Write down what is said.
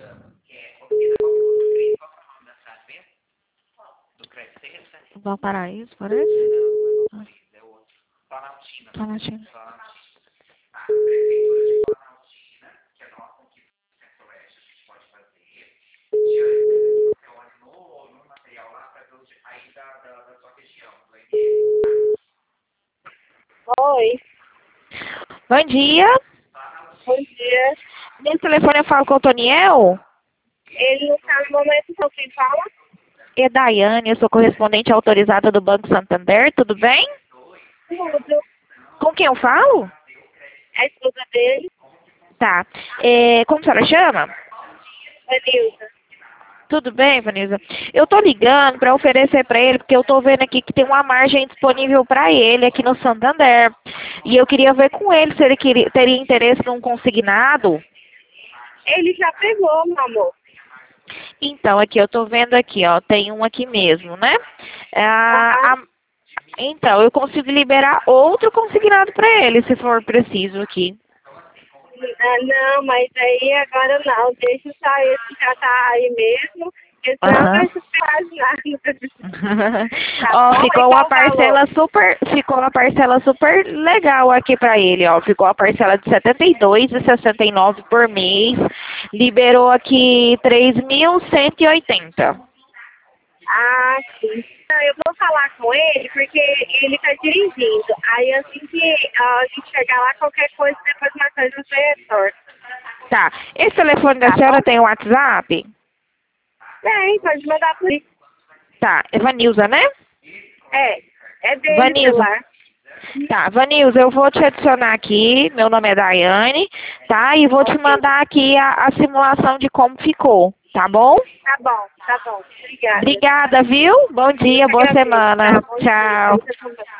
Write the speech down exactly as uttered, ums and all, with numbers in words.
Valparaíso, parece? Ah. Planaltina. Oi, Bom dia. bom dia. Nesse telefone eu falo com o Toniel. Ele não está no momento, só quem fala? É Daiane, eu sou correspondente autorizada do Banco Santander, tudo bem? Tudo. Com quem eu falo? É a esposa dele, Tá. É, como a senhora chama? Vanilza. Tudo bem, Vanessa? Eu tô ligando para oferecer para ele, porque eu tô vendo aqui que tem uma margem disponível para ele aqui no Santander. E eu queria ver com ele se ele queria, teria interesse num consignado. Ele já pegou, meu amor. Então, aqui, eu tô vendo aqui, ó, tem um aqui mesmo, né? Ah, Aham. a- então, eu consigo liberar outro consignado para ele, se for preciso aqui. Ah, não, mas aí agora não. Deixa só esse que já tá aí mesmo, porque senão Aham. vai se faz nada. Tá Ó, bom? E ficou uma qual o valor? parcela super, ficou uma parcela super legal aqui pra ele, ó. Ficou a parcela de setenta e dois e sessenta e nove por mês. Liberou aqui três mil cento e oitenta. Ah, sim. Não, eu vou falar com ele porque ele tá dirigindo. Aí assim que ah, a gente chegar lá, qualquer coisa, depois mais tarde você retorna. Tá. Esse telefone da Tá senhora bom? tem WhatsApp? Tem, pode mandar por isso. Tá. É Vanilza, né? É, é dele o Vanilza. celular. Tá, Vanilza, eu vou te adicionar aqui, meu nome é Daiane, tá? E vou te Ok. mandar aqui a, a simulação de como ficou, tá bom? Tá bom, tá bom. Obrigada. Obrigada, viu? Bom Eu dia, que boa agradeço. semana. Tá, bom dia. Tchau. Você também.